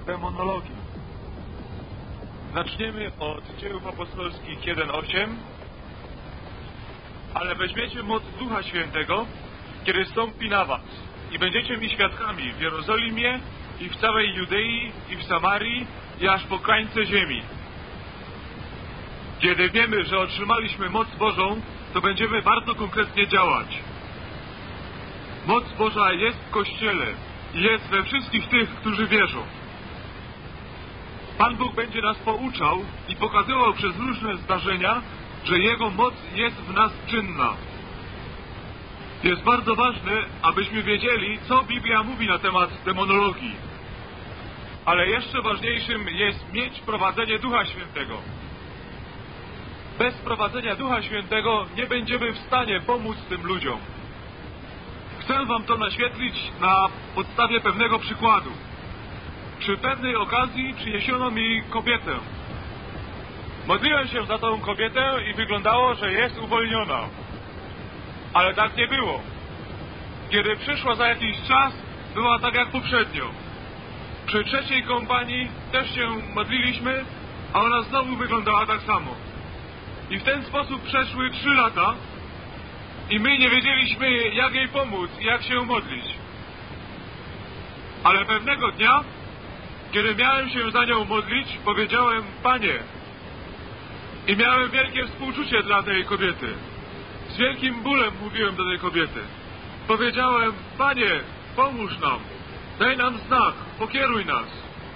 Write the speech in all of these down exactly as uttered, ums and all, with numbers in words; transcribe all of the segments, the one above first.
demonologii. Zaczniemy od Dziejów Apostolskich jeden osiem. Ale weźmiecie moc Ducha Świętego, kiedy stąpi na was, i będziecie mi świadkami w Jerozolimie i w całej Judei i w Samarii i aż po krańce ziemi. Kiedy wiemy, że otrzymaliśmy moc Bożą, to będziemy bardzo konkretnie działać. Moc Boża jest w Kościele i jest we wszystkich tych, którzy wierzą. Pan Bóg będzie nas pouczał i pokazywał przez różne zdarzenia, że Jego moc jest w nas czynna. Jest bardzo ważne, abyśmy wiedzieli, co Biblia mówi na temat demonologii. Ale jeszcze ważniejszym jest mieć prowadzenie Ducha Świętego. Bez prowadzenia Ducha Świętego nie będziemy w stanie pomóc tym ludziom. Chcę wam to naświetlić na podstawie pewnego przykładu. Przy pewnej okazji przyniesiono mi kobietę. Modliłem się za tą kobietę i wyglądało, że jest uwolniona. Ale tak nie było. Kiedy przyszła za jakiś czas, była tak jak poprzednio. Przy trzeciej kompanii też się modliliśmy, a ona znowu wyglądała tak samo. I w ten sposób przeszły trzy lata i my nie wiedzieliśmy, jak jej pomóc i jak się modlić. Ale pewnego dnia, kiedy miałem się za nią modlić, powiedziałem: Panie, i miałem wielkie współczucie dla tej kobiety. Z wielkim bólem mówiłem do tej kobiety. Powiedziałem: Panie, pomóż nam, daj nam znak, pokieruj nas.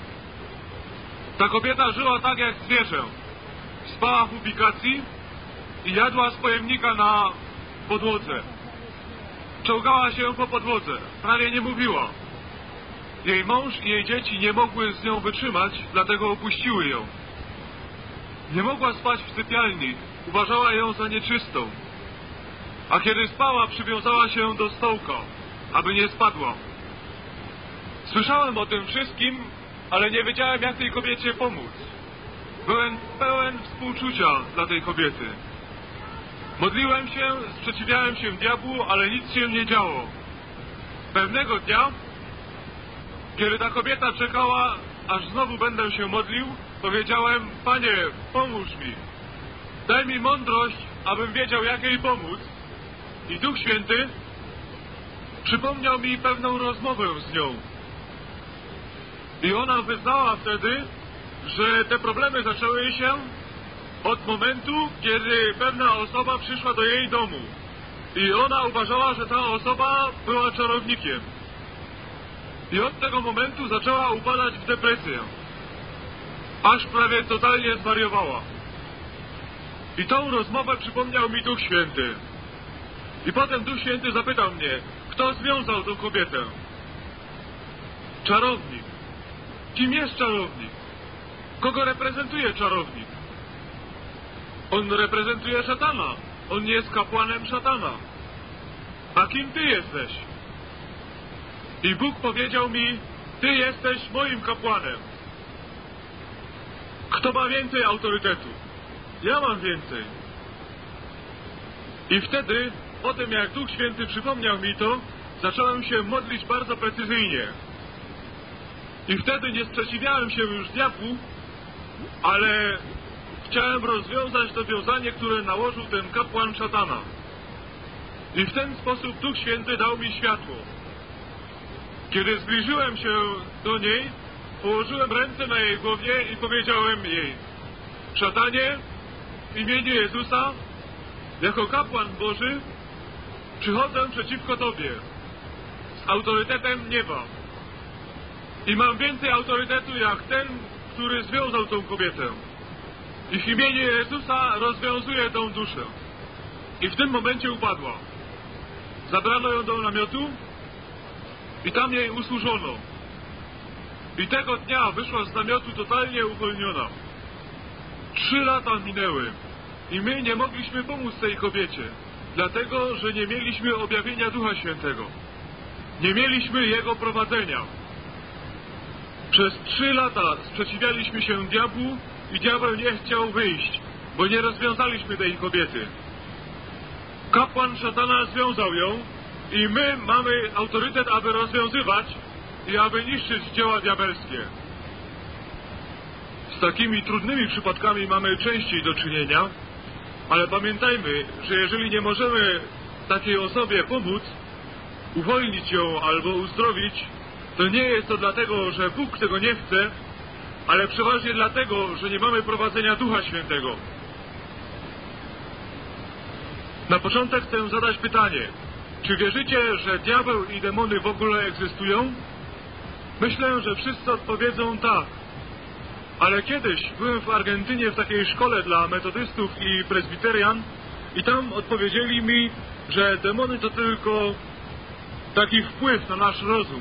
Ta kobieta żyła tak jak zwierzę. Spała w ubikacji i jadła z pojemnika na podłodze. Czołgała się po podłodze, prawie nie mówiła. Jej mąż i jej dzieci nie mogły z nią wytrzymać, dlatego opuściły ją. Nie mogła spać w sypialni, uważała ją za nieczystą. A kiedy spała, przywiązała się do stołka, aby nie spadła. Słyszałem o tym wszystkim, ale nie wiedziałem, jak tej kobiecie pomóc. Byłem pełen współczucia dla tej kobiety. Modliłem się, sprzeciwiałem się diabłu, ale nic się nie działo. Pewnego dnia, kiedy ta kobieta czekała, aż znowu będę się modlił, powiedziałem: Panie, pomóż mi. Daj mi mądrość, abym wiedział, jak jej pomóc. I Duch Święty przypomniał mi pewną rozmowę z nią. I ona wyznała wtedy, że te problemy zaczęły się od momentu, kiedy pewna osoba przyszła do jej domu. I ona uważała, że ta osoba była czarownikiem. I od tego momentu zaczęła upadać w depresję. Aż prawie totalnie zwariowała. I tą rozmowę przypomniał mi Duch Święty. I potem Duch Święty zapytał mnie, kto związał tą kobietę? Czarownik. Kim jest czarownik? Kogo reprezentuje czarownik? On reprezentuje szatana. On jest kapłanem szatana. A kim ty jesteś? I Bóg powiedział mi: ty jesteś moim kapłanem. Kto ma więcej autorytetu? Ja mam więcej. I wtedy, po tym jak Duch Święty przypomniał mi to, zacząłem się modlić bardzo precyzyjnie. I wtedy nie sprzeciwiałem się już diabłu, ale chciałem rozwiązać to wiązanie, które nałożył ten kapłan szatana. I w ten sposób Duch Święty dał mi światło. Kiedy zbliżyłem się do niej, położyłem ręce na jej głowie i powiedziałem jej: szatanie, w imieniu Jezusa, jako kapłan Boży, przychodzę przeciwko Tobie z autorytetem nieba. I mam więcej autorytetu jak ten, który związał tą kobietę. I w imieniu Jezusa rozwiązuję tą duszę. I w tym momencie upadła. Zabrano ją do namiotu i tam jej usłużono. I tego dnia wyszła z namiotu totalnie uwolniona. Trzy lata minęły i my nie mogliśmy pomóc tej kobiecie, dlatego, że nie mieliśmy objawienia Ducha Świętego. Nie mieliśmy Jego prowadzenia. Przez trzy lata sprzeciwialiśmy się diabłu i diabeł nie chciał wyjść, bo nie rozwiązaliśmy tej kobiety. Kapłan szatana związał ją i my mamy autorytet, aby rozwiązywać i aby niszczyć dzieła diabelskie. z takimi trudnymi przypadkami mamy częściej do czynienia, ale pamiętajmy, że jeżeli nie możemy takiej osobie pomóc, uwolnić ją albo uzdrowić, to nie jest to dlatego, że Bóg tego nie chce, ale przeważnie dlatego, że nie mamy prowadzenia Ducha Świętego. Na początek chcę zadać pytanie. Czy wierzycie, że diabeł i demony w ogóle egzystują? Myślę, że wszyscy odpowiedzą tak. Ale kiedyś byłem w Argentynie w takiej szkole dla metodystów i prezbiterian i tam odpowiedzieli mi, że demony to tylko taki wpływ na nasz rozum.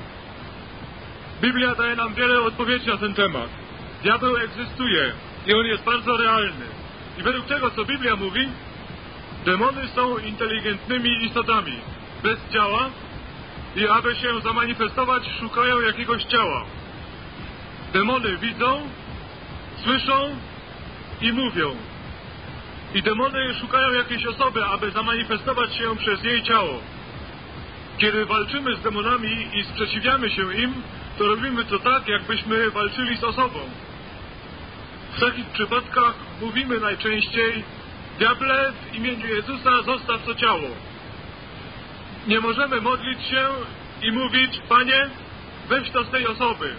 Biblia daje nam wiele odpowiedzi na ten temat. Diabeł egzystuje i on jest bardzo realny. I według tego, co Biblia mówi, demony są inteligentnymi istotami, bez ciała i aby się zamanifestować, szukają jakiegoś ciała. Demony widzą, słyszą i mówią. I demony szukają jakiejś osoby, aby zamanifestować się przez jej ciało. Kiedy walczymy z demonami i sprzeciwiamy się im, to robimy to tak, jakbyśmy walczyli z osobą. W takich przypadkach mówimy najczęściej: diable, w imieniu Jezusa zostaw to ciało. Nie możemy modlić się i mówić: Panie, weź to z tej osoby.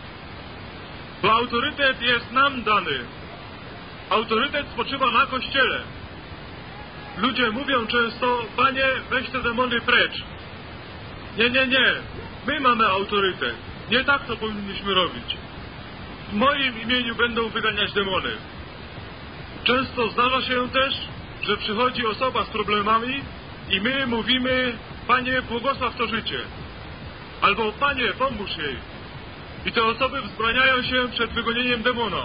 Bo autorytet jest nam dany. Autorytet spoczywa na Kościele. Ludzie mówią często: Panie, weź te demony precz. Nie, nie, nie. My mamy autorytet. Nie tak to powinniśmy robić. W moim imieniu będą wyganiać demony. Często zdarza się też, że przychodzi osoba z problemami i my mówimy: Panie, błogosław to życie. Albo: Panie, pomóż jej. I te osoby wzbraniają się przed wygonieniem demona.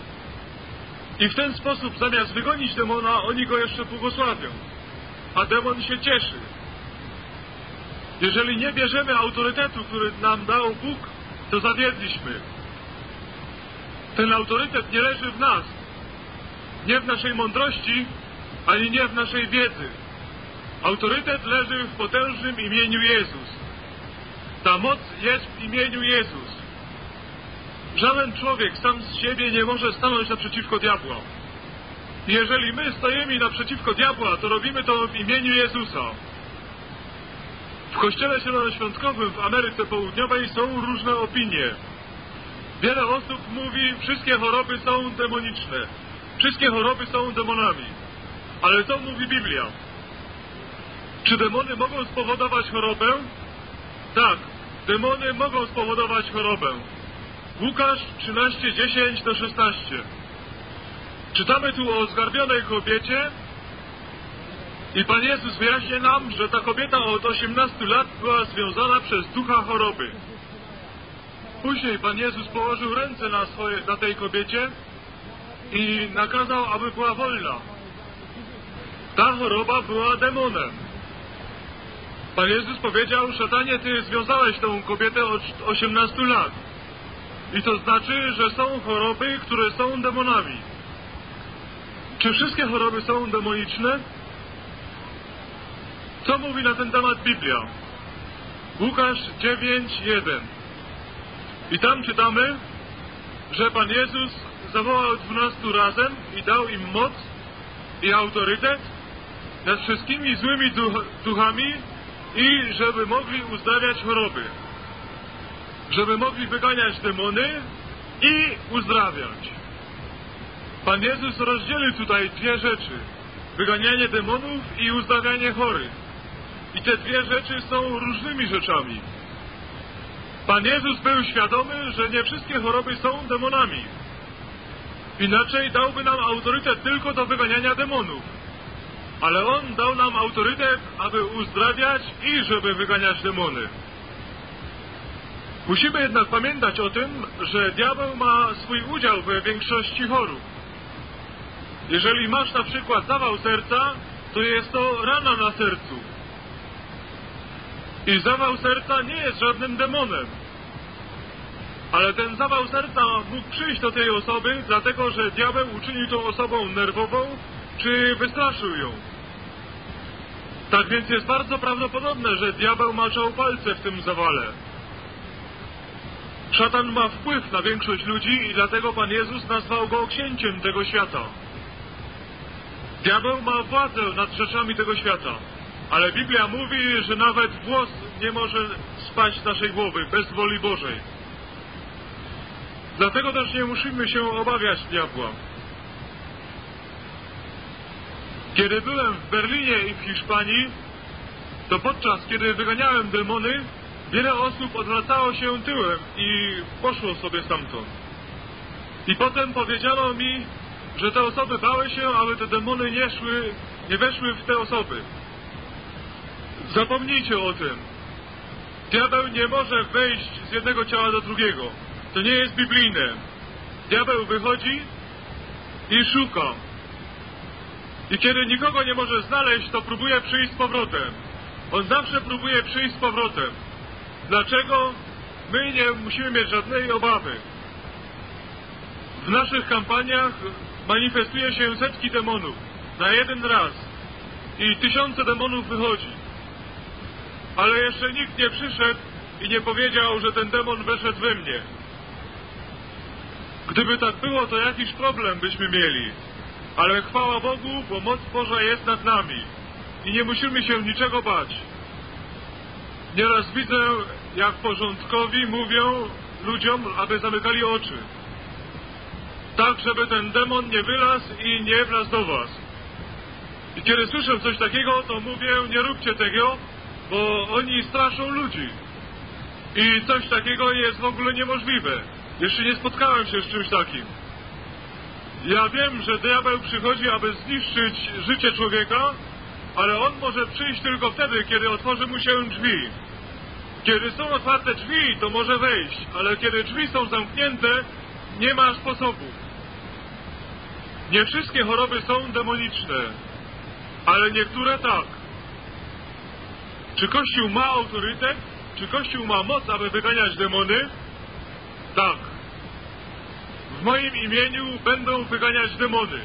I w ten sposób, zamiast wygonić demona, oni go jeszcze błogosławią. A demon się cieszy. Jeżeli nie bierzemy autorytetu, który nam dał Bóg, to zawiedliśmy. Ten autorytet nie leży w nas. Nie w naszej mądrości, ani nie w naszej wiedzy. Autorytet leży w potężnym imieniu Jezus. Ta moc jest w imieniu Jezus. Żaden człowiek sam z siebie nie może stanąć naprzeciwko diabła. Jeżeli my stajemy naprzeciwko diabła, to robimy to w imieniu Jezusa. W Kościele Zielonoświątkowym w Ameryce Południowej są różne opinie. Wiele osób mówi: wszystkie choroby są demoniczne. Wszystkie choroby są demonami. Ale co mówi Biblia? Czy demony mogą spowodować chorobę? Tak, demony mogą spowodować chorobę. Łukasz trzynaście, dziesięć do szesnastu. Czytamy tu o zgarbionej kobiecie i Pan Jezus wyjaśnia nam, że ta kobieta od osiemnastu lat była związana przez ducha choroby. Później Pan Jezus położył ręce na, swoje, na tej kobiecie i nakazał, aby była wolna. Ta choroba była demonem. Pan Jezus powiedział: szatanie, ty związałeś tą kobietę od osiemnastu lat. I to znaczy, że są choroby, które są demonami. Czy wszystkie choroby są demoniczne? Co mówi na ten temat Biblia? Łukasz dziewięć, jeden. I tam czytamy, że Pan Jezus zawołał dwunastu razem i dał im moc i autorytet nad wszystkimi złymi duch duchami i żeby mogli uzdrawiać choroby. Żeby mogli wyganiać demony i uzdrawiać. Pan Jezus rozdzielił tutaj dwie rzeczy. Wyganianie demonów i uzdrawianie chorych. I te dwie rzeczy są różnymi rzeczami. Pan Jezus był świadomy, że nie wszystkie choroby są demonami. Inaczej dałby nam autorytet tylko do wyganiania demonów. Ale On dał nam autorytet, aby uzdrawiać i żeby wyganiać demony. Musimy jednak pamiętać o tym, że diabeł ma swój udział w większości chorób. Jeżeli masz na przykład zawał serca, to jest to rana na sercu. I zawał serca nie jest żadnym demonem. Ale ten zawał serca mógł przyjść do tej osoby, dlatego że diabeł uczynił tą osobą nerwową, czy wystraszył ją. Tak więc jest bardzo prawdopodobne, że diabeł maczał palce w tym zawale. Szatan ma wpływ na większość ludzi i dlatego Pan Jezus nazwał go księciem tego świata. Diabeł ma władzę nad rzeczami tego świata, ale Biblia mówi, że nawet włos nie może spaść z naszej głowy bez woli Bożej. Dlatego też nie musimy się obawiać diabła. Kiedy byłem w Berlinie i w Hiszpanii, to podczas kiedy wyganiałem demony, wiele osób odwracało się tyłem i poszło sobie stamtąd. I potem powiedziano mi, że te osoby bały się, aby te demony nie szły, nie weszły w te osoby. Zapomnijcie o tym. Diabeł nie może wejść z jednego ciała do drugiego. To nie jest biblijne. Diabeł wychodzi i szuka. I kiedy nikogo nie może znaleźć, to próbuje przyjść z powrotem. On zawsze próbuje przyjść z powrotem. Dlaczego? My nie musimy mieć żadnej obawy. W naszych kampaniach manifestuje się setki demonów na jeden raz i tysiące demonów wychodzi. Ale jeszcze nikt nie przyszedł i nie powiedział, że ten demon weszedł we mnie. Gdyby tak było, to jakiś problem byśmy mieli. Ale chwała Bogu, bo moc Boża jest nad nami i nie musimy się niczego bać. Nieraz widzę, jak porządkowi mówią ludziom, aby zamykali oczy. Tak, żeby ten demon nie wylazł i nie wlazł do was. I kiedy słyszę coś takiego, to mówię, nie róbcie tego, bo oni straszą ludzi. I coś takiego jest w ogóle niemożliwe. Jeszcze nie spotkałem się z czymś takim. Ja wiem, że diabeł przychodzi, aby zniszczyć życie człowieka, ale on może przyjść tylko wtedy, kiedy otworzy mu się drzwi. Kiedy są otwarte drzwi, to może wejść, ale kiedy drzwi są zamknięte, nie ma sposobu. Nie wszystkie choroby są demoniczne, ale niektóre tak. Czy Kościół ma autorytet? Czy Kościół ma moc, aby wyganiać demony? Tak. W moim imieniu będą wyganiać demony.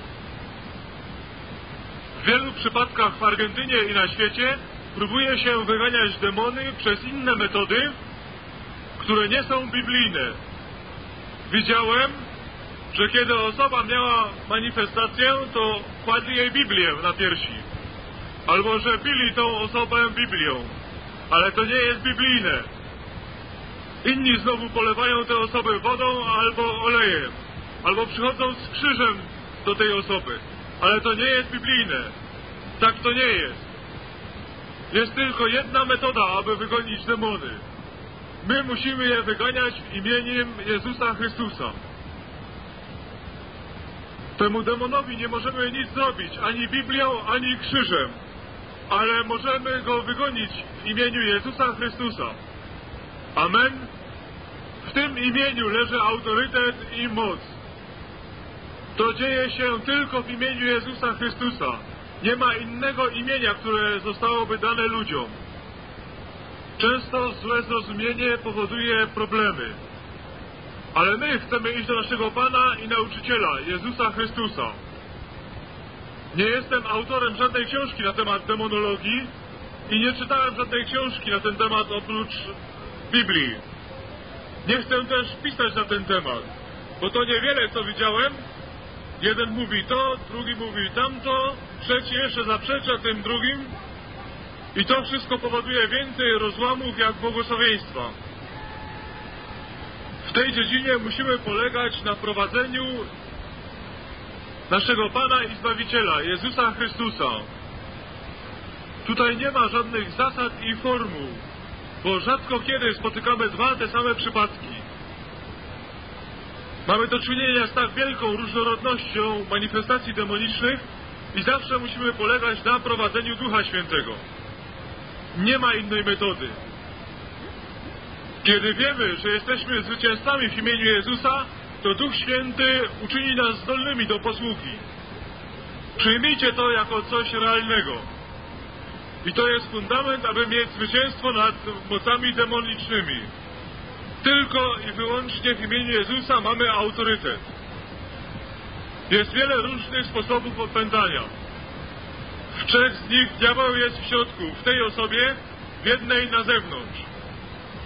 W wielu przypadkach w Argentynie i na świecie próbuje się wyganiać demony przez inne metody, które nie są biblijne. Widziałem, że kiedy osoba miała manifestację, to kładli jej Biblię na piersi. Albo że bili tą osobę Biblią. Ale to nie jest biblijne. Inni znowu polewają te osoby wodą albo olejem. Albo przychodzą z krzyżem do tej osoby. Ale to nie jest biblijne. Tak to nie jest. Jest tylko jedna metoda, aby wygonić demony. My musimy je wyganiać imieniem Jezusa Chrystusa. Temu demonowi nie możemy nic zrobić, ani Biblią, ani krzyżem. Ale możemy go wygonić w imieniu Jezusa Chrystusa. Amen. W tym imieniu leży autorytet i moc. To dzieje się tylko w imieniu Jezusa Chrystusa. Nie ma innego imienia, które zostałoby dane ludziom. Często złe zrozumienie powoduje problemy. Ale my chcemy iść do naszego Pana i Nauczyciela, Jezusa Chrystusa. Nie jestem autorem żadnej książki na temat demonologii i nie czytałem żadnej książki na ten temat oprócz Biblii. Nie chcę też pisać na ten temat, bo to niewiele co widziałem. Jeden mówi to, drugi mówi tamto, trzeci jeszcze zaprzecza tym drugim i to wszystko powoduje więcej rozłamów jak błogosławieństwa. W tej dziedzinie musimy polegać na prowadzeniu naszego Pana i Zbawiciela, Jezusa Chrystusa. Tutaj nie ma żadnych zasad i formuł, bo rzadko kiedy spotykamy dwa te same przypadki. Mamy do czynienia z tak wielką różnorodnością manifestacji demonicznych i zawsze musimy polegać na prowadzeniu Ducha Świętego. Nie ma innej metody. Kiedy wiemy, że jesteśmy zwycięzcami w imieniu Jezusa, to Duch Święty uczyni nas zdolnymi do posługi. Przyjmijcie to jako coś realnego. I to jest fundament, aby mieć zwycięstwo nad mocami demonicznymi. Tylko i wyłącznie w imieniu Jezusa mamy autorytet. Jest wiele różnych sposobów odpędzania. W trzech z nich diabeł jest w środku, w tej osobie, w jednej na zewnątrz.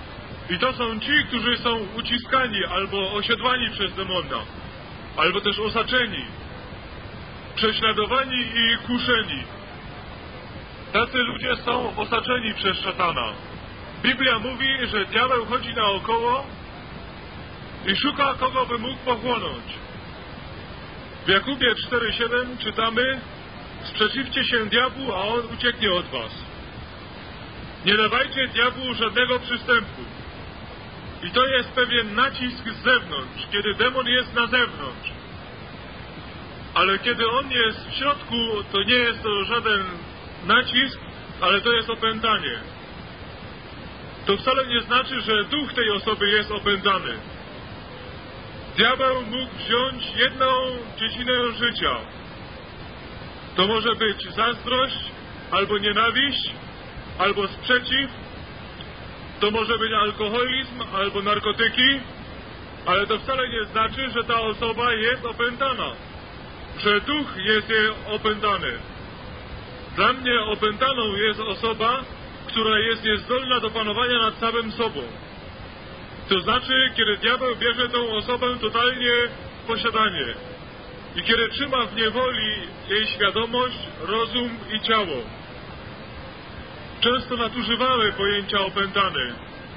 I to są ci, którzy są uciskani albo osiodłani przez demona, albo też osaczeni, prześladowani i kuszeni. Tacy ludzie są osaczeni przez szatana. Biblia mówi, że diabeł chodzi naokoło i szuka, kogo by mógł pochłonąć. W Jakubie cztery siedem czytamy: sprzeciwcie się diabłu, a on ucieknie od was. Nie dawajcie diabłu żadnego przystępu. I to jest pewien nacisk z zewnątrz, kiedy demon jest na zewnątrz. Ale kiedy on jest w środku, to nie jest to żaden nacisk, ale to jest opętanie. To wcale nie znaczy, że duch tej osoby jest opętany. Diabeł mógł wziąć jedną dziedzinę życia. To może być zazdrość, albo nienawiść, albo sprzeciw. To może być alkoholizm, albo narkotyki, ale to wcale nie znaczy, że ta osoba jest opętana, że duch jest jej opętany. Dla mnie opętaną jest osoba, która jest niezdolna do panowania nad samym sobą. To znaczy, kiedy diabeł bierze tą osobę totalnie w posiadanie i kiedy trzyma w niewoli jej świadomość, rozum i ciało. Często nadużywamy pojęcia opętany.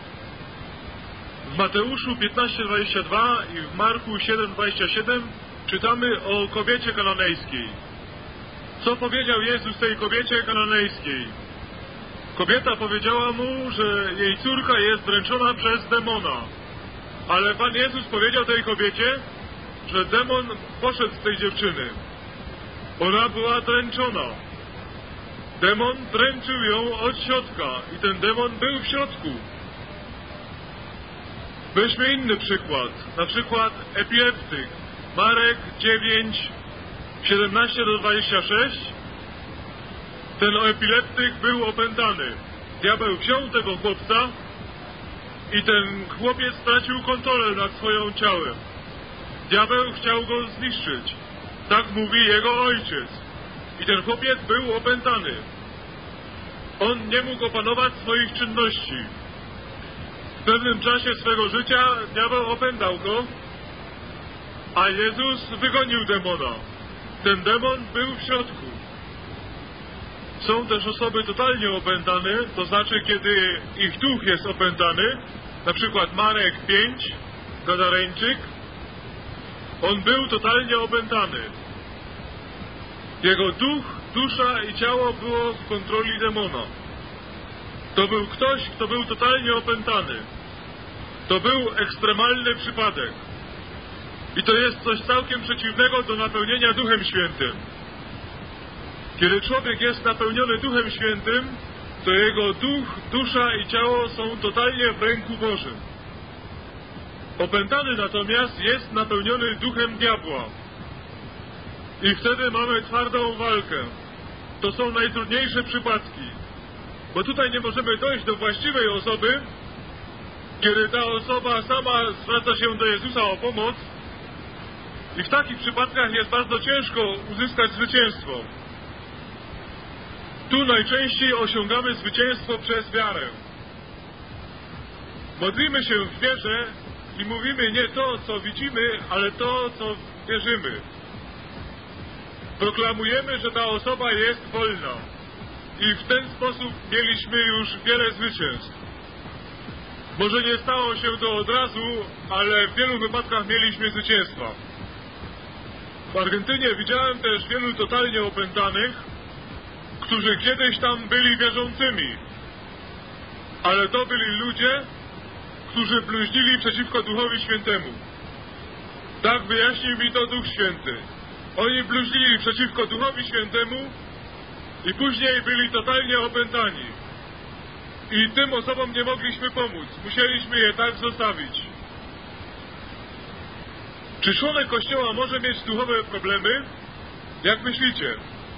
W Mateuszu piętnaście dwadzieścia dwa i w Marku siedem dwadzieścia siedem czytamy o kobiecie kananejskiej. Co powiedział Jezus tej kobiecie kananejskiej? Kobieta powiedziała mu, że jej córka jest dręczona przez demona. Ale Pan Jezus powiedział tej kobiecie, że demon poszedł z tej dziewczyny. Ona była dręczona. Demon dręczył ją od środka i ten demon był w środku. Weźmy inny przykład. Na przykład epileptyk. Marek dziewięć, siedemnaście do dwudziestu sześciu. Ten epileptyk był opętany. Diabeł wziął tego chłopca i ten chłopiec stracił kontrolę nad swoim ciałem. Diabeł chciał go zniszczyć. Tak mówi jego ojciec. I ten chłopiec był opętany. On nie mógł opanować swoich czynności. W pewnym czasie swego życia diabeł opętał go, a Jezus wygonił demona. Ten demon był w środku. Są też osoby totalnie opętane, to znaczy, kiedy ich duch jest opętany, na przykład Marek pięć, Gadareńczyk, on był totalnie opętany. Jego duch, dusza i ciało było w kontroli demona. To był ktoś, kto był totalnie opętany. To był ekstremalny przypadek. I to jest coś całkiem przeciwnego do napełnienia Duchem Świętym. Kiedy człowiek jest napełniony Duchem Świętym, to jego duch, dusza i ciało są totalnie w ręku Bożym. Opętany natomiast jest napełniony duchem diabła. I wtedy mamy twardą walkę. To są najtrudniejsze przypadki. Bo tutaj nie możemy dojść do właściwej osoby, kiedy ta osoba sama zwraca się do Jezusa o pomoc. I w takich przypadkach jest bardzo ciężko uzyskać zwycięstwo. Tu najczęściej osiągamy zwycięstwo przez wiarę. Modlimy się w wierze i mówimy nie to, co widzimy, ale to, co wierzymy. Proklamujemy, że ta osoba jest wolna. I w ten sposób mieliśmy już wiele zwycięstw. Może nie stało się to od razu, ale w wielu wypadkach mieliśmy zwycięstwa. W Argentynie widziałem też wielu totalnie opętanych, którzy kiedyś tam byli wierzącymi. Ale to byli ludzie, którzy bluźnili przeciwko Duchowi Świętemu. Tak wyjaśnił mi to Duch Święty. Oni bluźnili przeciwko Duchowi Świętemu i później byli totalnie opętani. I tym osobom nie mogliśmy pomóc. Musieliśmy je tak zostawić. Czy członek Kościoła może mieć duchowe problemy? Jak myślicie?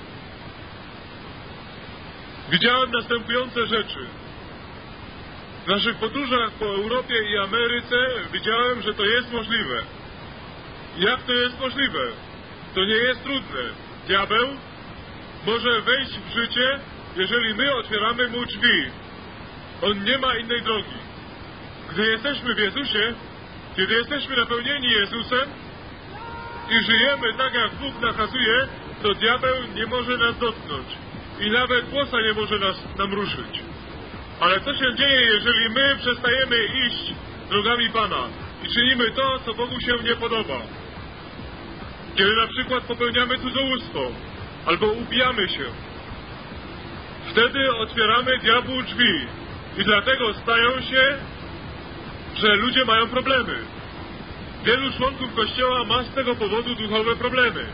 Widziałem następujące rzeczy. W naszych podróżach po Europie i Ameryce widziałem, że to jest możliwe. Jak to jest możliwe? To nie jest trudne. Diabeł może wejść w życie, jeżeli my otwieramy mu drzwi. On nie ma innej drogi. Gdy jesteśmy w Jezusie, kiedy jesteśmy napełnieni Jezusem i żyjemy tak, jak Bóg nakazuje, to diabeł nie może nas dotknąć i nawet włosa nie może nas nam ruszyć. Ale co się dzieje, jeżeli my przestajemy iść drogami Pana i czynimy to, co Bogu się nie podoba? Kiedy na przykład popełniamy cudzołóstwo albo ubijamy się, wtedy otwieramy diabłu drzwi i dlatego stają się, że ludzie mają problemy. Wielu członków Kościoła ma z tego powodu duchowe problemy.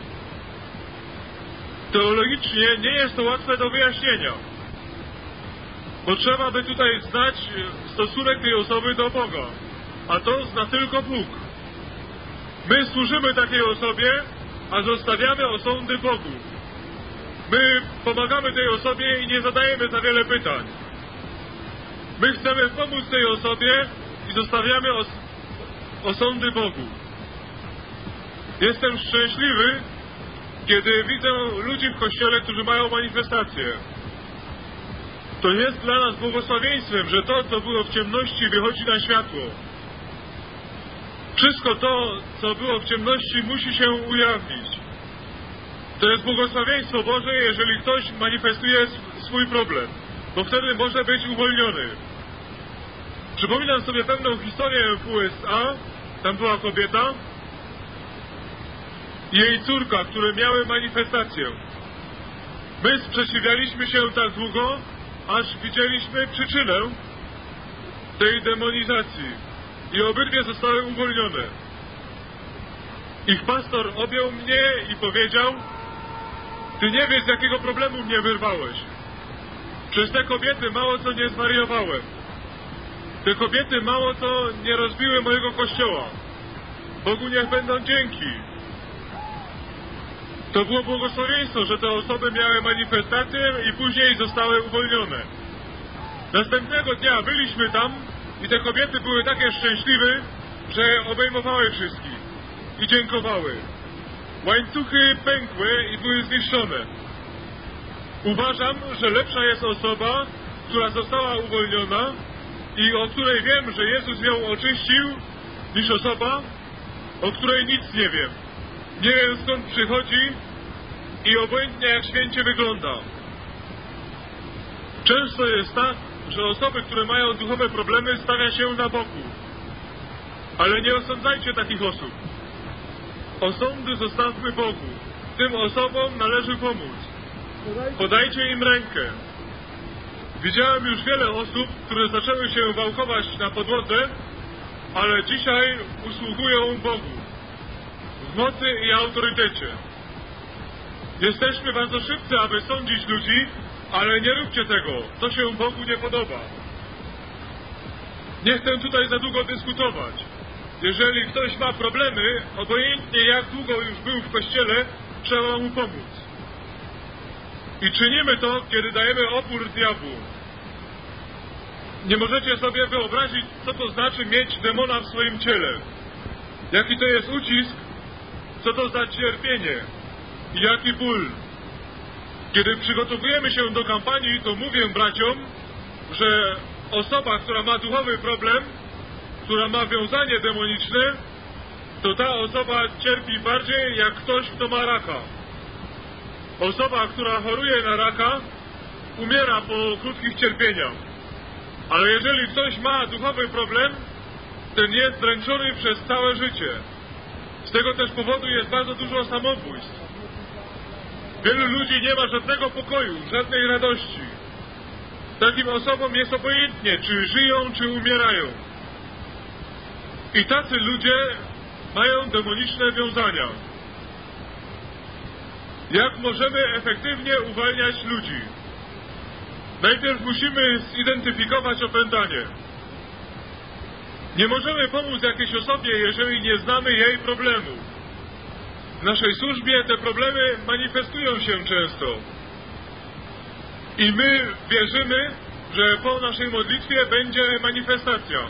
Teologicznie nie jest to łatwe do wyjaśnienia, bo trzeba by tutaj znać stosunek tej osoby do Boga, a to zna tylko Bóg. My służymy takiej osobie, a zostawiamy osądy Bogu. My pomagamy tej osobie i nie zadajemy za wiele pytań. My chcemy pomóc tej osobie i zostawiamy os osądy Bogu. Jestem szczęśliwy, kiedy widzę ludzi w Kościele, którzy mają manifestacje. To jest dla nas błogosławieństwem, że to, co było w ciemności, wychodzi na światło. Wszystko to, co było w ciemności, musi się ujawnić. To jest błogosławieństwo Boże, jeżeli ktoś manifestuje swój problem, bo wtedy może być uwolniony. Przypominam sobie pewną historię w U S A. Tam była kobieta i jej córka, które miały manifestację. My sprzeciwialiśmy się tak długo, aż widzieliśmy przyczynę tej demonizacji i obydwie zostały uwolnione. Ich pastor objął mnie i powiedział: ty nie wiesz, z jakiego problemu mnie wyrwałeś. Przez te kobiety mało co nie zwariowałem. Te kobiety mało co nie rozbiły mojego kościoła. Bogu niech będą dzięki. To było błogosławieństwo, że te osoby miały manifestację i później zostały uwolnione. Następnego dnia byliśmy tam i te kobiety były takie szczęśliwe, że obejmowały wszystkich i dziękowały. Łańcuchy pękły i były zniszczone. Uważam, że lepsza jest osoba, która została uwolniona i o której wiem, że Jezus ją oczyścił, niż osoba, o której nic nie wiem. Nie wiem, skąd przychodzi i obojętnie jak święcie wygląda. Często jest tak, że osoby, które mają duchowe problemy, stawia się na boku. Ale nie osądzajcie takich osób. Osądy zostawmy Bogu. Tym osobom należy pomóc. Podajcie im rękę. Widziałem już wiele osób, które zaczęły się wałkować na podłodze, ale dzisiaj usługują Bogu w mocy i autorytecie. Jesteśmy bardzo szybcy, aby sądzić ludzi, ale nie róbcie tego. To się Bogu nie podoba. Nie chcę tutaj za długo dyskutować. Jeżeli ktoś ma problemy, obojętnie jak długo już był w Kościele, trzeba mu pomóc. I czynimy to, kiedy dajemy opór diabłu. Nie możecie sobie wyobrazić, co to znaczy mieć demona w swoim ciele. Jaki to jest ucisk, co to za cierpienie i jaki ból. Kiedy przygotowujemy się do kampanii, to mówię braciom, że osoba, która ma duchowy problem, która ma wiązanie demoniczne, to ta osoba cierpi bardziej jak ktoś, kto ma raka. Osoba, która choruje na raka, umiera po krótkich cierpieniach. Ale jeżeli ktoś ma duchowy problem, ten jest dręczony przez całe życie. Z tego też powodu jest bardzo dużo samobójstw. Wielu ludzi nie ma żadnego pokoju, żadnej radości. Takim osobom jest obojętnie, czy żyją, czy umierają. I tacy ludzie mają demoniczne wiązania. Jak możemy efektywnie uwalniać ludzi? Najpierw musimy zidentyfikować opętanie. Nie możemy pomóc jakiejś osobie, jeżeli nie znamy jej problemu. W naszej służbie te problemy manifestują się często. I my wierzymy, że po naszej modlitwie będzie manifestacja.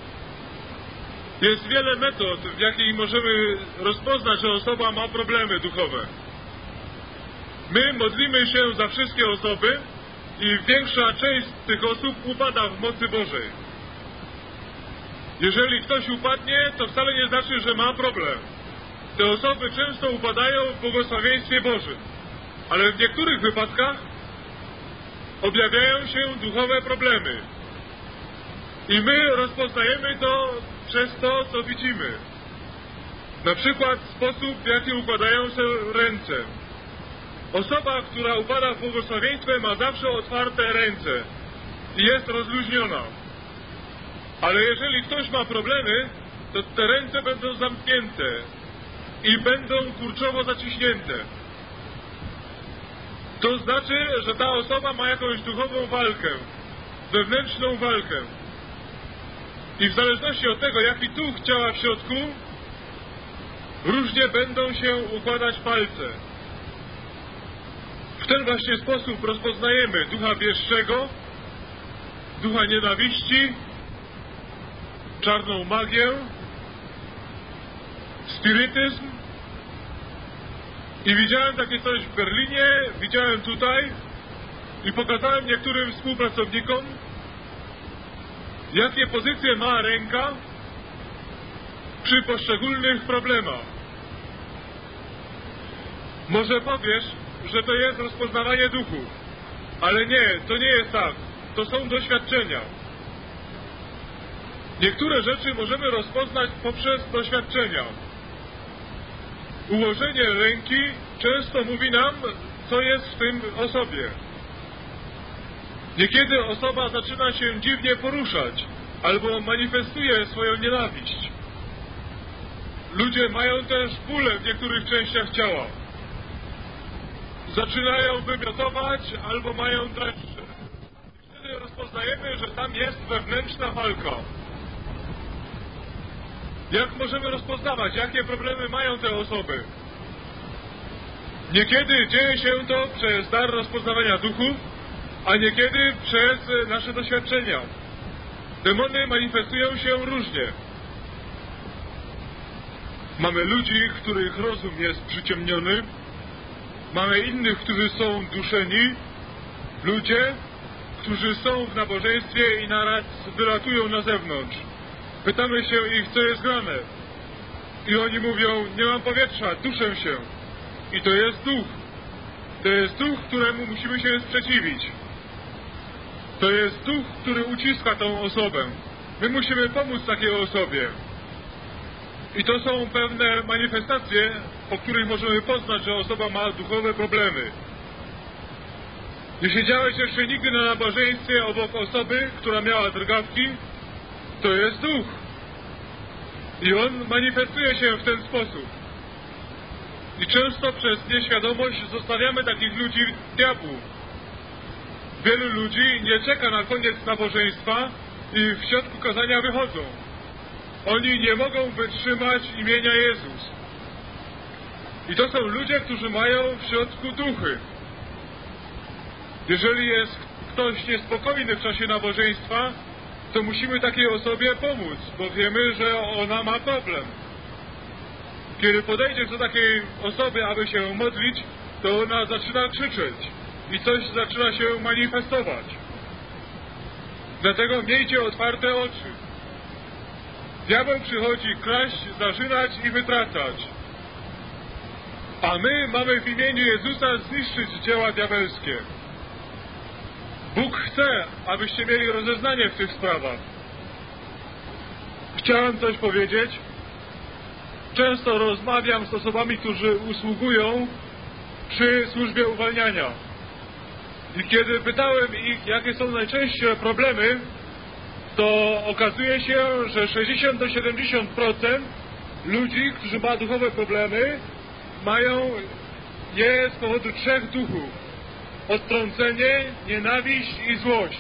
Jest wiele metod, w jakich możemy rozpoznać, że osoba ma problemy duchowe. My modlimy się za wszystkie osoby i większa część z tych osób upada w mocy Bożej. Jeżeli ktoś upadnie, to wcale nie znaczy, że ma problem. Te osoby często upadają w błogosławieństwie Bożym, ale w niektórych wypadkach objawiają się duchowe problemy. I my rozpoznajemy to przez to, co widzimy. Na przykład sposób, w jaki układają się ręce. Osoba, która upada w błogosławieństwie, ma zawsze otwarte ręce i jest rozluźniona. Ale jeżeli ktoś ma problemy, to te ręce będą zamknięte i będą kurczowo zaciśnięte. To znaczy, że ta osoba ma jakąś duchową walkę, wewnętrzną walkę. I w zależności od tego, jaki duch działa w środku, różnie będą się układać palce. W ten właśnie sposób rozpoznajemy ducha wieszczego, ducha nienawiści, czarną magię, spirytyzm. I widziałem takie coś w Berlinie, widziałem tutaj i pokazałem niektórym współpracownikom, jakie pozycje ma ręka przy poszczególnych problemach. Może powiesz, że to jest rozpoznawanie duchów, ale nie, to nie jest tak. To są doświadczenia. Niektóre rzeczy możemy rozpoznać poprzez doświadczenia. Ułożenie ręki często mówi nam, co jest w tym osobie. Niekiedy osoba zaczyna się dziwnie poruszać albo manifestuje swoją nienawiść. Ludzie mają też bóle w niektórych częściach ciała. Zaczynają wymiotować albo mają dreszcze. Wtedy rozpoznajemy, że tam jest wewnętrzna walka. Jak możemy rozpoznawać, jakie problemy mają te osoby? Niekiedy dzieje się to przez dar rozpoznawania duchów, a niekiedy przez nasze doświadczenia. Demony manifestują się różnie. Mamy ludzi, których rozum jest przyciemniony. Mamy innych, którzy są duszeni. Ludzie, którzy są w nabożeństwie i naraz wylatują na zewnątrz. Pytamy się ich, co jest grane. I oni mówią, nie mam powietrza, duszę się. I to jest duch. To jest duch, któremu musimy się sprzeciwić. To jest duch, który uciska tą osobę. My musimy pomóc takiej osobie. I to są pewne manifestacje, po których możemy poznać, że osoba ma duchowe problemy. Nie siedziałeś jeszcze nigdy na nabożeństwie obok osoby, która miała drgawki, to jest duch. I on manifestuje się w ten sposób. I często przez nieświadomość zostawiamy takich ludzi diabłu. Wielu ludzi nie czeka na koniec nabożeństwa i w środku kazania wychodzą. Oni nie mogą wytrzymać imienia Jezus. I to są ludzie, którzy mają w środku duchy. Jeżeli jest ktoś niespokojny w czasie nabożeństwa, to musimy takiej osobie pomóc, bo wiemy, że ona ma problem. Kiedy podejdziesz do takiej osoby, aby się modlić, to ona zaczyna krzyczeć i coś zaczyna się manifestować. Dlatego miejcie otwarte oczy. Diabeł przychodzi kraść, zarzynać i wytracać. A my mamy w imieniu Jezusa zniszczyć dzieła diabelskie. Bóg chce, abyście mieli rozeznanie w tych sprawach. Chciałem coś powiedzieć. Często rozmawiam z osobami, którzy usługują przy służbie uwalniania. I kiedy pytałem ich, jakie są najczęstsze problemy, to okazuje się, że sześćdziesiąt do siedemdziesięciu procent ludzi, którzy mają duchowe problemy, mają je z powodu trzech duchów. Odtrącenie, nienawiść i złość.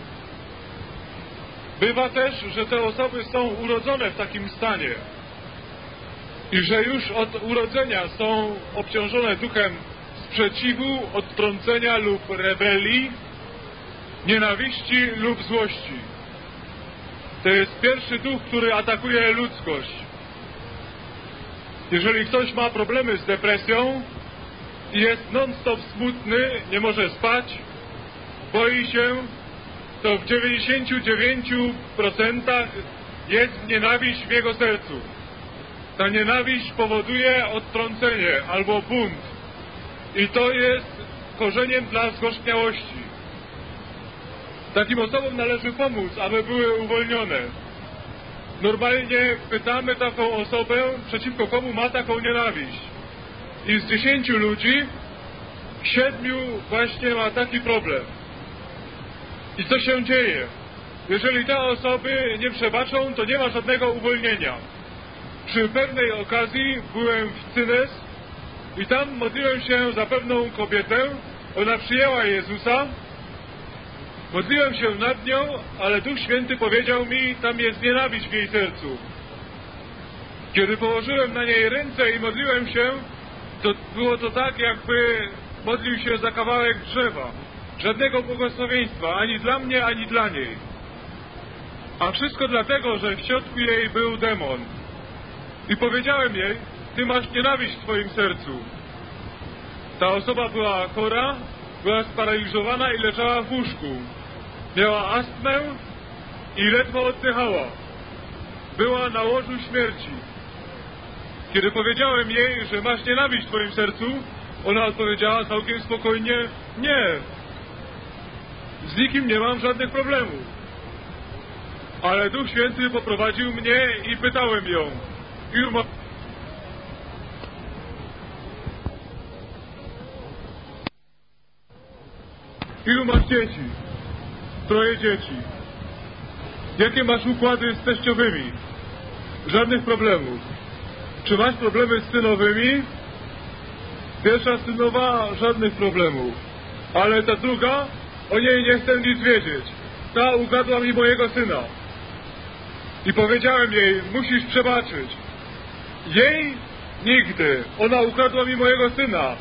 Bywa też, że te osoby są urodzone w takim stanie i że już od urodzenia są obciążone duchem sprzeciwu, odtrącenia lub rebelii, nienawiści lub złości. To jest pierwszy duch, który atakuje ludzkość. Jeżeli ktoś ma problemy z depresją i jest non-stop smutny, nie może spać, boi się, to w dziewięćdziesięciu dziewięciu procentach jest nienawiść w jego sercu. Ta nienawiść powoduje odtrącenie albo bunt. I to jest korzeniem dla zgorzkniałości. Takim osobom należy pomóc, aby były uwolnione. Normalnie pytamy taką osobę, przeciwko komu ma taką nienawiść. I z dziesięciu ludzi, siedmiu właśnie ma taki problem. I co się dzieje? Jeżeli te osoby nie przebaczą, to nie ma żadnego uwolnienia. Przy pewnej okazji byłem w Cynes i tam modliłem się za pewną kobietę. Ona przyjęła Jezusa. Modliłem się nad nią, ale Duch Święty powiedział mi, tam jest nienawiść w jej sercu. Kiedy położyłem na niej ręce i modliłem się, to było to tak, jakby modlił się za kawałek drzewa. Żadnego błogosławieństwa, ani dla mnie, ani dla niej. A wszystko dlatego, że w środku jej był demon. I powiedziałem jej, ty masz nienawiść w swoim sercu. Ta osoba była chora, była sparaliżowana i leżała w łóżku. Miała astmę i ledwo oddychała. Była na łożu śmierci. Kiedy powiedziałem jej, że masz nienawiść w swoim sercu, ona odpowiedziała całkiem spokojnie, nie. Z nikim nie mam żadnych problemów. Ale Duch Święty poprowadził mnie i pytałem ją, ilu ma... Ilu masz dzieci? Troje dzieci. Jakie masz układy z teściowymi? Żadnych problemów. Czy masz problemy z synowymi? Pierwsza synowa, żadnych problemów. Ale ta druga, o niej nie chcę nic wiedzieć. Ta ukradła mi mojego syna. I powiedziałem jej, musisz przebaczyć. Jej? Nigdy. Ona ukradła mi mojego syna.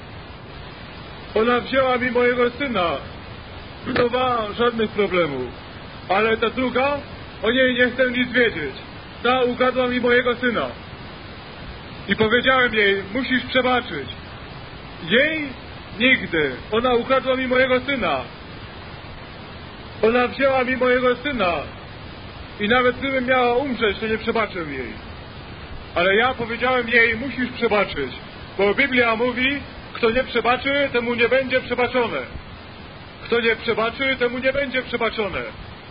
Ona wzięła mi mojego syna. Synowa, żadnych problemów. Ale ta druga, o niej nie chcę nic wiedzieć. Ta ukradła mi mojego syna. I powiedziałem jej, musisz przebaczyć. Jej? Nigdy. Ona ukradła mi mojego syna. Ona wzięła mi mojego syna. I nawet gdybym miała umrzeć, to nie przebaczę jej. Ale ja powiedziałem jej, musisz przebaczyć. Bo Biblia mówi, kto nie przebaczy, temu nie będzie przebaczone. Kto nie przebaczy, temu nie będzie przebaczone.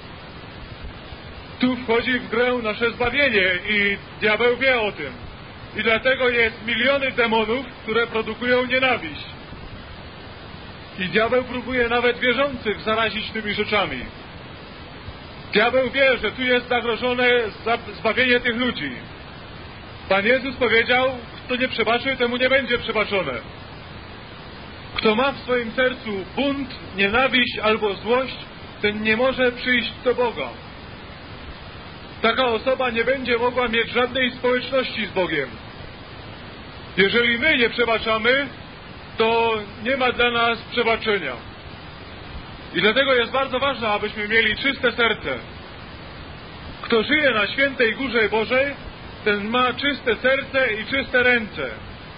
Tu wchodzi w grę nasze zbawienie i diabeł wie o tym. I dlatego jest miliony demonów, które produkują nienawiść. I diabeł próbuje nawet wierzących zarazić tymi rzeczami. Diabeł wie, że tu jest zagrożone zbawienie tych ludzi. Pan Jezus powiedział, kto nie przebaczy, temu nie będzie przebaczone. Kto ma w swoim sercu bunt, nienawiść albo złość, ten nie może przyjść do Boga. Taka osoba nie będzie mogła mieć żadnej społeczności z Bogiem. Jeżeli my nie przebaczamy, to nie ma dla nas przebaczenia. I dlatego jest bardzo ważne, abyśmy mieli czyste serce. Kto żyje na świętej górze Bożej, ten ma czyste serce i czyste ręce.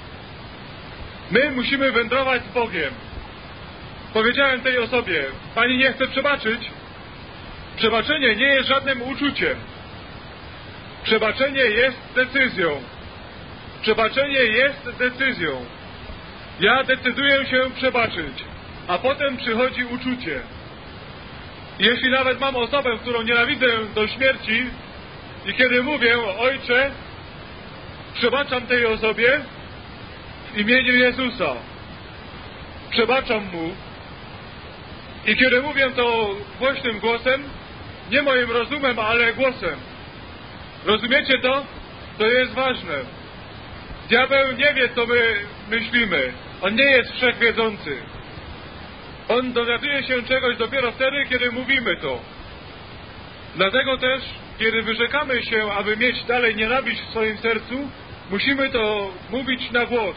My musimy wędrować z Bogiem. Powiedziałem tej osobie, pani nie chce przebaczyć. Przebaczenie nie jest żadnym uczuciem. Przebaczenie jest decyzją. Przebaczenie jest decyzją. Ja decyduję się przebaczyć, a potem przychodzi uczucie. Jeśli nawet mam osobę, którą nienawidzę do śmierci i kiedy mówię, Ojcze, przebaczam tej osobie w imieniu Jezusa. Przebaczam mu. I kiedy mówię to głośnym głosem, nie moim rozumem, ale głosem. Rozumiecie to? To jest ważne. Diabeł nie wie, co my myślimy. On nie jest wszechwiedzący. On dowiaduje się czegoś dopiero wtedy, kiedy mówimy to. Dlatego też, kiedy wyrzekamy się, aby mieć dalej nienawiść w swoim sercu, musimy to mówić na głos.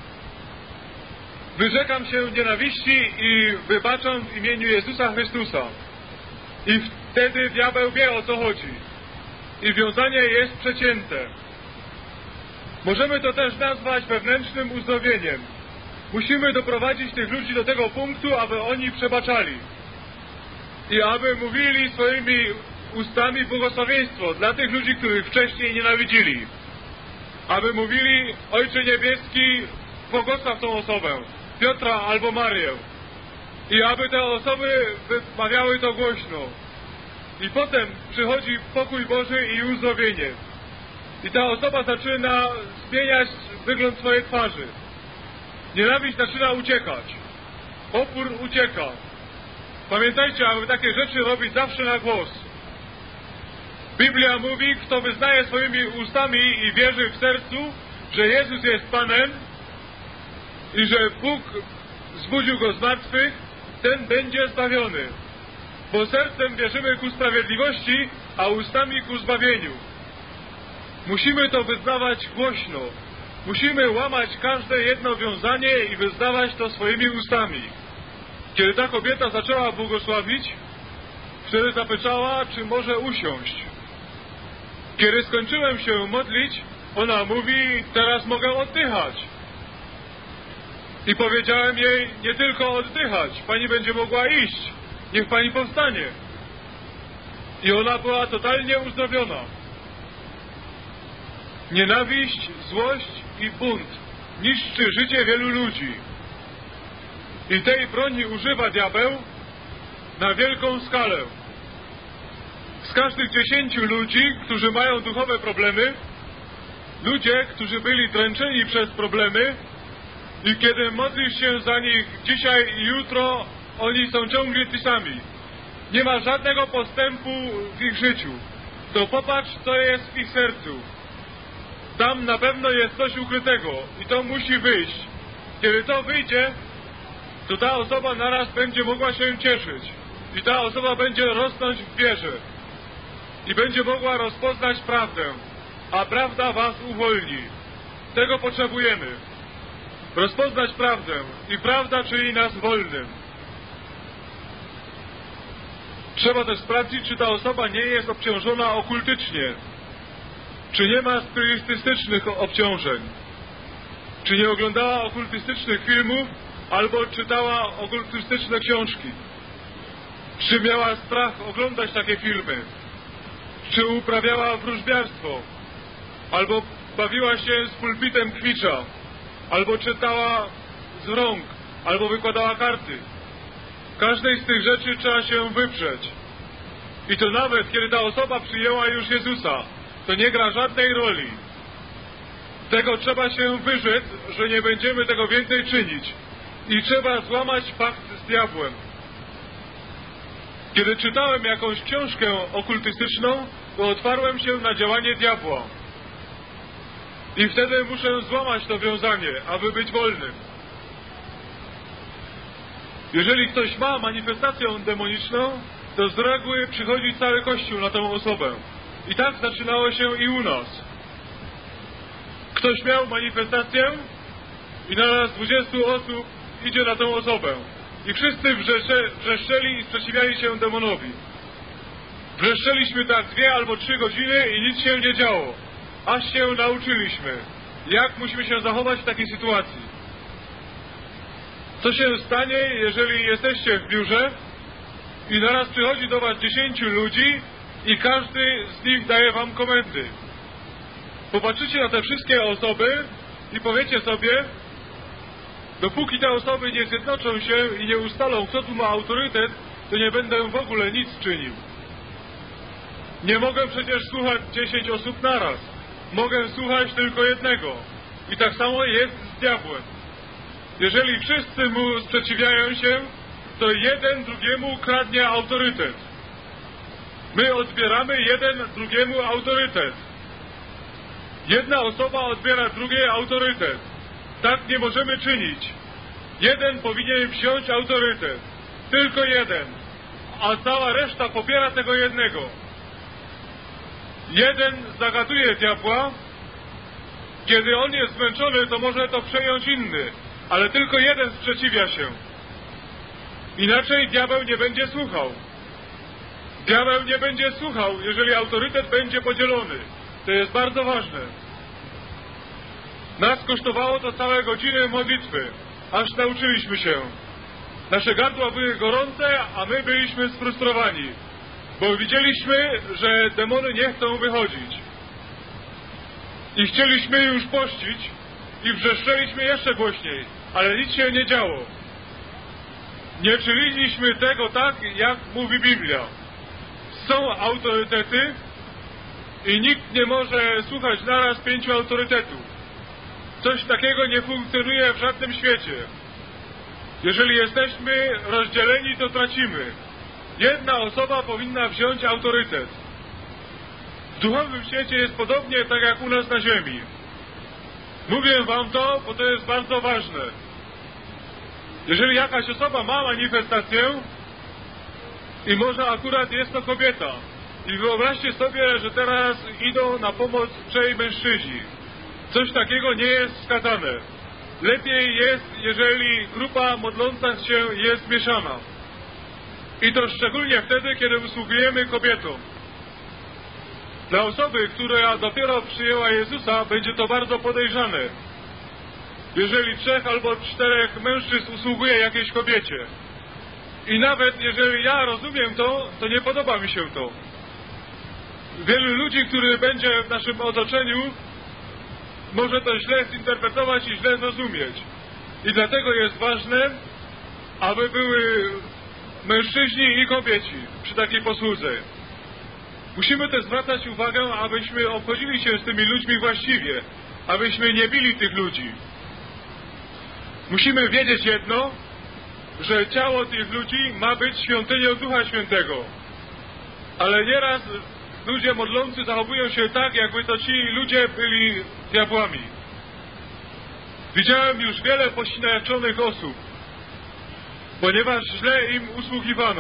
Wyrzekam się nienawiści i wybaczam w imieniu Jezusa Chrystusa. I wtedy diabeł wie, o co chodzi. I wiązanie jest przecięte. Możemy to też nazwać wewnętrznym uzdrowieniem. Musimy doprowadzić tych ludzi do tego punktu, aby oni przebaczali. I aby mówili swoimi ustami błogosławieństwo dla tych ludzi, których wcześniej nienawidzili. Aby mówili: Ojcze Niebieski, błogosław tą osobę, Piotra albo Marię. I aby te osoby wymawiały to głośno. I potem przychodzi pokój Boży i uzdrowienie. I ta osoba zaczyna zmieniać wygląd swojej twarzy. Nienawiść zaczyna uciekać. Opór ucieka. Pamiętajcie, aby takie rzeczy robić zawsze na głos. Biblia mówi, kto wyznaje swoimi ustami i wierzy w sercu, że Jezus jest Panem i że Bóg zbudził Go z martwych, ten będzie zbawiony. Bo sercem wierzymy ku sprawiedliwości, a ustami ku zbawieniu. Musimy to wyznawać głośno. Musimy łamać każde jedno wiązanie i wyznawać to swoimi ustami. Kiedy ta kobieta zaczęła błogosławić, wtedy zapytała, czy może usiąść. Kiedy skończyłem się modlić, ona mówi: teraz mogę oddychać. I powiedziałem jej: nie tylko oddychać, pani będzie mogła iść. Niech pani powstanie. I ona była totalnie uzdrowiona. Nienawiść, złość i bunt niszczy życie wielu ludzi. I tej broni używa diabeł na wielką skalę. Z każdych dziesięciu ludzi, którzy mają duchowe problemy, ludzie, którzy byli dręczeni przez problemy, i kiedy modlisz się za nich dzisiaj i jutro, oni są ciągle ci sami. Nie ma żadnego postępu w ich życiu. To popatrz, co jest w ich sercu. Tam na pewno jest coś ukrytego i to musi wyjść. Kiedy to wyjdzie, to ta osoba naraz będzie mogła się cieszyć. I ta osoba będzie rosnąć w wierze. I będzie mogła rozpoznać prawdę. A prawda was uwolni. Tego potrzebujemy. Rozpoznać prawdę. I prawda czyni nas wolnym. Trzeba też sprawdzić, czy ta osoba nie jest obciążona okultycznie. Czy nie ma spirytystycznych obciążeń. Czy nie oglądała okultystycznych filmów, albo czytała okultystyczne książki. Czy miała strach oglądać takie filmy. Czy uprawiała wróżbiarstwo, albo bawiła się z pulpitem kwicza, albo czytała z rąk, albo wykładała karty. Każdej z tych rzeczy trzeba się wyprzeć. I to nawet, kiedy ta osoba przyjęła już Jezusa, to nie gra żadnej roli. Tego trzeba się wyrzec, że nie będziemy tego więcej czynić. I trzeba złamać pakt z diabłem. Kiedy czytałem jakąś książkę okultystyczną, to otwarłem się na działanie diabła. I wtedy muszę złamać to wiązanie, aby być wolnym. Jeżeli ktoś ma manifestację demoniczną, to z reguły przychodzi cały Kościół na tą osobę. I tak zaczynało się i u nas. Ktoś miał manifestację i naraz dwudziestu osób idzie na tą osobę. I wszyscy wrzesze, wrzeszczeli i sprzeciwiali się demonowi. Wrzeszczeliśmy tak dwie albo trzy godziny i nic się nie działo. Aż się nauczyliśmy, jak musimy się zachować w takiej sytuacji. Co się stanie, jeżeli jesteście w biurze i naraz przychodzi do was dziesięciu ludzi i każdy z nich daje wam komendy. Popatrzycie na te wszystkie osoby i powiecie sobie: dopóki te osoby nie zjednoczą się i nie ustalą, kto tu ma autorytet, to nie będę w ogóle nic czynił. Nie mogę przecież słuchać dziesięć osób naraz. Mogę słuchać tylko jednego. I tak samo jest z diabłem. Jeżeli wszyscy mu sprzeciwiają się, to jeden drugiemu kradnie autorytet. My odbieramy jeden drugiemu autorytet. Jedna osoba odbiera drugiej autorytet. Tak nie możemy czynić. Jeden powinien wziąć autorytet. Tylko jeden. A cała reszta popiera tego jednego. Jeden zagaduje diabła. Kiedy on jest zmęczony, to może to przejąć inny. Ale tylko jeden sprzeciwia się. Inaczej diabeł nie będzie słuchał. Diabeł nie będzie słuchał, jeżeli autorytet będzie podzielony. To jest bardzo ważne. Nas kosztowało to całe godziny modlitwy, aż nauczyliśmy się. Nasze gardła były gorące, a my byliśmy sfrustrowani. bo widzieliśmy, że demony nie chcą wychodzić. I chcieliśmy już pościć i wrzeszczeliśmy jeszcze głośniej, ale nic się nie działo. Nie czyniliśmy tego tak, jak mówi Biblia. Są autorytety i nikt nie może słuchać naraz pięciu autorytetów. Coś takiego nie funkcjonuje w żadnym świecie. Jeżeli jesteśmy rozdzieleni, to tracimy. Jedna osoba powinna wziąć autorytet. W duchowym świecie jest podobnie tak jak u nas na ziemi. Mówię wam to, bo to jest bardzo ważne. Jeżeli jakaś osoba ma manifestację i może akurat jest to kobieta i wyobraźcie sobie, że teraz idą na pomoc trzej mężczyźni. Coś takiego nie jest wskazane. Lepiej jest, jeżeli grupa modląca się jest mieszana. I to szczególnie wtedy, kiedy usługujemy kobietom. Dla osoby, która dopiero przyjęła Jezusa, będzie to bardzo podejrzane. Jeżeli trzech albo czterech mężczyzn usługuje jakiejś kobiecie. I nawet jeżeli ja rozumiem to, to nie podoba mi się to. Wielu ludzi, którzy będzie w naszym otoczeniu, może to źle zinterpretować i źle zrozumieć. I dlatego jest ważne, aby były mężczyźni i kobieci przy takiej posłudze. Musimy też zwracać uwagę, abyśmy obchodzili się z tymi ludźmi właściwie, abyśmy nie bili tych ludzi. Musimy wiedzieć jedno, że ciało tych ludzi ma być świątynią Ducha Świętego. Ale nieraz ludzie modlący zachowują się tak, jakby to ci ludzie byli diabłami. Widziałem już wiele poświęconych osób, ponieważ źle im usługiwano.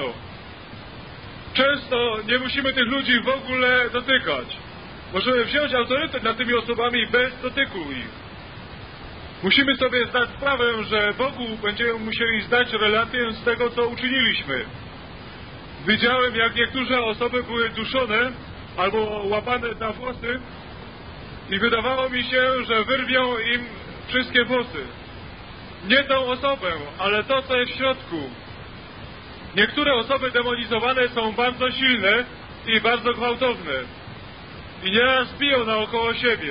Często nie musimy tych ludzi w ogóle dotykać. Możemy wziąć autorytet nad tymi osobami bez dotyku ich. Musimy sobie zdać sprawę, że Bogu będziemy musieli zdać relację z tego, co uczyniliśmy. Widziałem, jak niektóre osoby były duszone albo łapane na włosy i wydawało mi się, że wyrwią im wszystkie włosy. Nie tą osobę, ale to, co jest w środku. Niektóre osoby demonizowane są bardzo silne i bardzo gwałtowne. I nieraz biją naokoło siebie.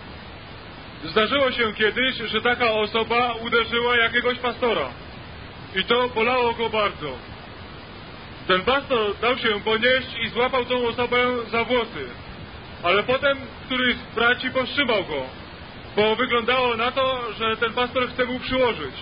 Zdarzyło się kiedyś, że taka osoba uderzyła jakiegoś pastora. I to bolało go bardzo. Ten pastor dał się ponieść i złapał tą osobę za włosy. Ale potem któryś z braci powstrzymał go, bo wyglądało na to, że ten pastor chce mu przyłożyć.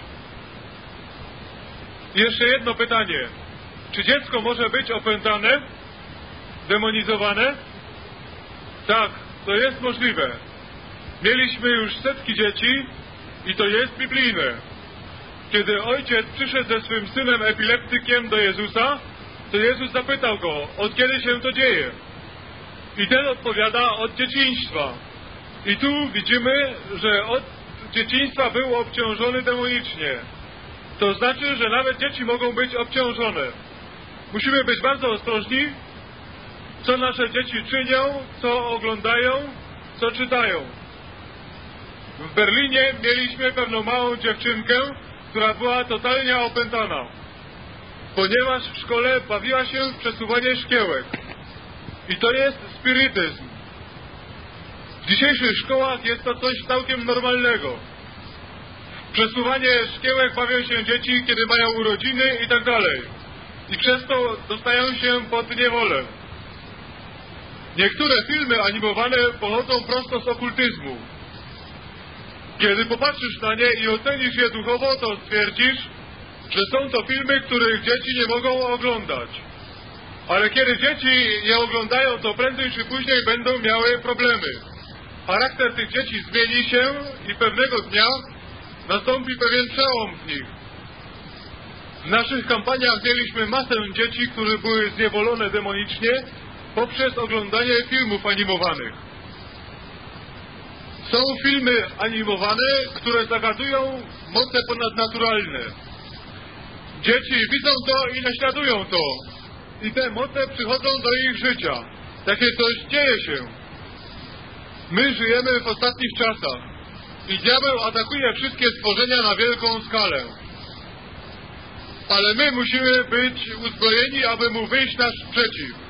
I jeszcze jedno pytanie. Czy dziecko może być opętane? Demonizowane? Tak, to jest możliwe. Mieliśmy już setki dzieci i to jest biblijne. Kiedy ojciec przyszedł ze swym synem epileptykiem do Jezusa, to Jezus zapytał go, od kiedy się to dzieje? I ten odpowiada, od dzieciństwa. I tu widzimy, że od dzieciństwa był obciążony demonicznie. To znaczy, że nawet dzieci mogą być obciążone. Musimy być bardzo ostrożni, co nasze dzieci czynią, co oglądają, co czytają. W Berlinie mieliśmy pewną małą dziewczynkę, która była totalnie opętana, ponieważ w szkole bawiła się w przesuwanie szkiełek. I to jest spirytyzm. W dzisiejszych szkołach jest to coś całkiem normalnego. Przesuwanie szkiełek bawią się dzieci, kiedy mają urodziny i tak dalej. I przez to dostają się pod niewolę. Niektóre filmy animowane pochodzą prosto z okultyzmu. Kiedy popatrzysz na nie i ocenisz je duchowo, to stwierdzisz, że są to filmy, których dzieci nie mogą oglądać. Ale kiedy dzieci je oglądają, to prędzej czy później będą miały problemy. Charakter tych dzieci zmieni się i pewnego dnia nastąpi pewien przełom w nich. W naszych kampaniach mieliśmy masę dzieci, które były zniewolone demonicznie poprzez oglądanie filmów animowanych. Są filmy animowane, które zagadują moce ponadnaturalne. Dzieci widzą to i naśladują to. I te moce przychodzą do ich życia. Takie coś dzieje się. My żyjemy w ostatnich czasach. I diabeł atakuje wszystkie stworzenia na wielką skalę. Ale my musimy być uzbrojeni, aby mu wyjść naprzeciw.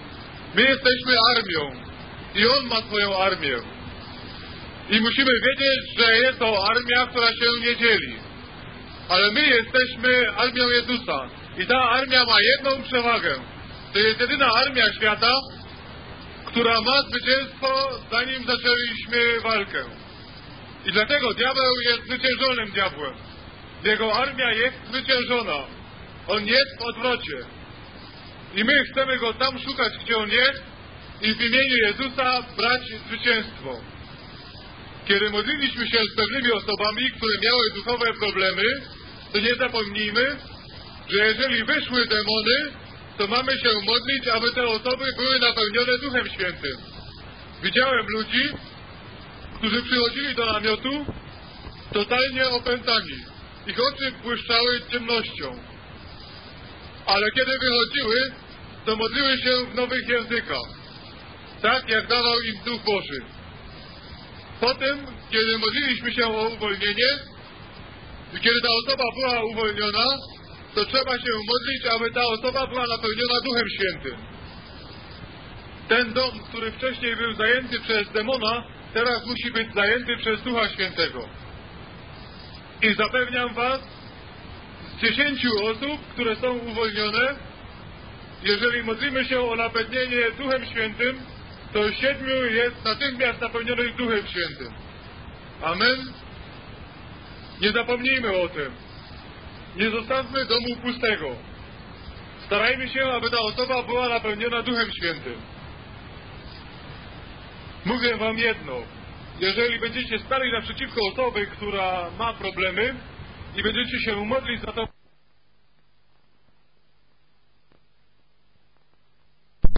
My jesteśmy armią i On ma swoją armię. I musimy wiedzieć, że jest to armia, która się nie dzieli. Ale my jesteśmy armią Jezusa. I ta armia ma jedną przewagę. To jest jedyna armia świata, która ma zwycięstwo, zanim zaczęliśmy walkę. I dlatego diabeł jest zwyciężonym diabłem. Jego armia jest zwyciężona. On jest w odwrocie. I my chcemy go tam szukać, gdzie on jest i w imieniu Jezusa brać zwycięstwo. Kiedy modliliśmy się z pewnymi osobami, które miały duchowe problemy, to nie zapomnijmy, że jeżeli wyszły demony, to mamy się modlić, aby te osoby były napełnione Duchem Świętym. Widziałem ludzi, którzy przychodzili do namiotu totalnie opętani. Ich oczy błyszczały ciemnością. Ale kiedy wychodziły, to modliły się w nowych językach. Tak jak dawał im Duch Boży. Potem, kiedy modliliśmy się o uwolnienie i kiedy ta osoba była uwolniona, to trzeba się modlić, aby ta osoba była napełniona Duchem Świętym. Ten dom, który wcześniej był zajęty przez demona, teraz musi być zajęty przez Ducha Świętego. I zapewniam was, z dziesięciu osób, które są uwolnione, jeżeli modlimy się o napełnienie Duchem Świętym, to siedmiu jest natychmiast napełnionych Duchem Świętym. Amen? Nie zapomnijmy o tym. Nie zostawmy domu pustego. Starajmy się, aby ta osoba była napełniona Duchem Świętym. Mówię wam jedno. Jeżeli będziecie stali naprzeciwko osoby, która ma problemy i będziecie się modlić za to,